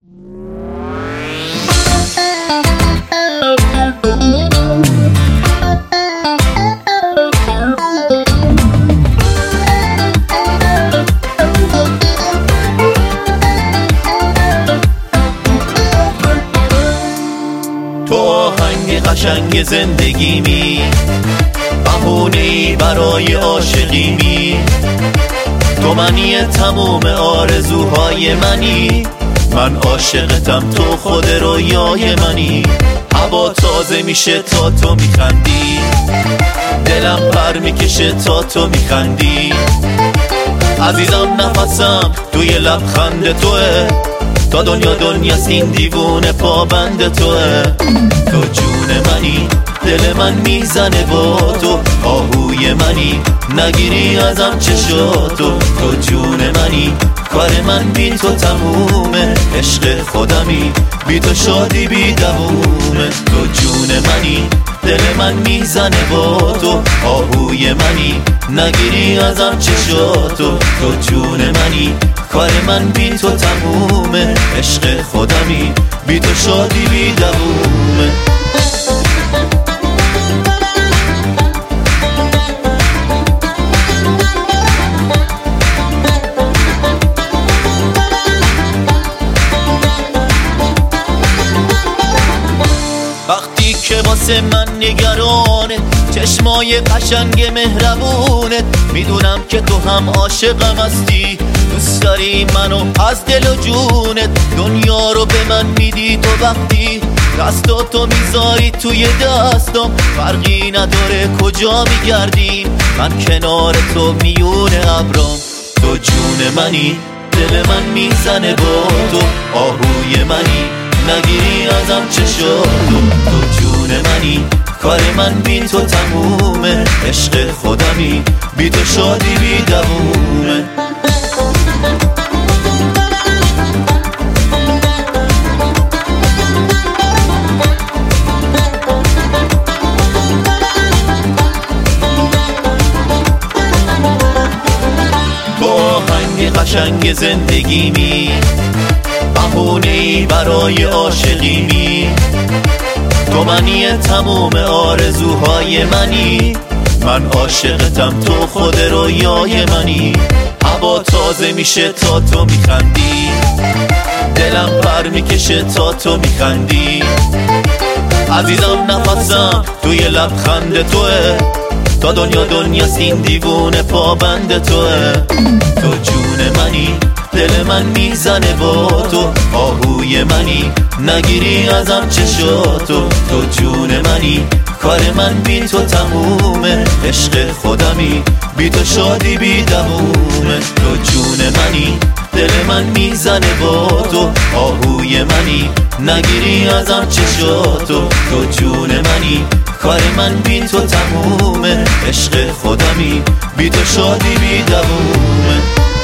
تو آهنگ قشنگ زندگیمی، بهونه‌ای برای عاشقیمی. تو منی تموم آرزوهای منی، من عاشقتم، تو خود رویای منی. هوا تازه میشه تا تو میخندی، دلم پر میکشه تا تو میخندی. عزیزم نفسم توی لبخند توه، تا دنیاست این دیوونه پابند توه. تو جون منی، دل من میزنه با تو، آهوی منی، نگیری ازم چشاتو. تو جون منی، کار من بی تو تمومه، عشق خودمی، بی تو شادی بی دوومه. تو جون منی، دل من میزنه با تو، آهوی منی، نگیری ازم چشاتو. تو جون منی، کار من بی تو تمومه، عشق خودمی، بی تو شادی بی دوومه. وقتی که واسه من نگرانه، چشمای قشنگ مهربونت، میدونم که تو هم عاشقم هستی، دوست داری منو از دل و جونت. دنیا رو به من میدی تو، وقتی دستاتو میذاری توی دستم، فرقی نداره کجا میگردیم، من کنار تو میونه ابرام. تو جون منی، دل من میزنه با تو، آهوی منی، نگیری ازم چشاتو. تو جون منی، کار من بی تو تمومه، عشق خودمی، بی تو شادی بی دوومه. تو آهنگ قشنگ زندگیمی، بهونه‌ای برای عاشقیمی. تو منی تموم آرزوهای منی، من عاشقتم، تو خود رویای منی. هوا تازه میشه تا تو میخندی، دلم پر میکشه تا تو میخندی. عزیزم نفسم توی لبخند توه، تا دنیاست این دیوونه پابند توه. تو جون منی، دل من میزنه با تو، آهوی منی، نگیری ازم چشاتو. تو جون منی، کار من بی تو تمومه، عشق خودمی، بی تو شادی بی دوومه. تو جون منی، دل من میزنه با تو، آهوی منی، نگیری ازم چشاتو. تو جون منی، کار من بی تو تمومه، عشق خودمی، بی تو شادی بی دوومه.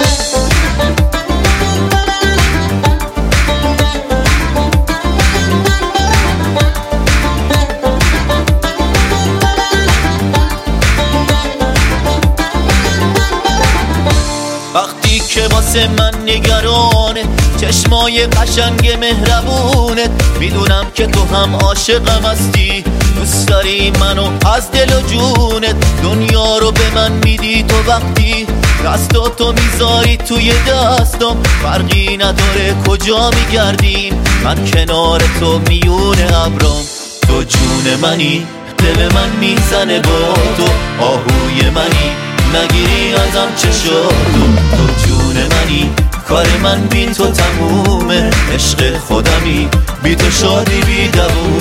وقتی که واسه من نگرانه، چشمای قشنگ مهربونت، میدونم که تو هم عاشقم هستی، دوست داری منو از دل و جونت. دنیا رو به من میدی تو، وقتی دستاتو میذاری توی دستم، فرقی نداره کجا میگردیم، من کنار تو میونه ابرام. تو جون منی، دل من میزنه با تو، آهوی منی، نگیری ازم چشاتو. تو جون منی، کار من بی تو تمومه، عشق خودمی، بی تو شادی بی دوومه.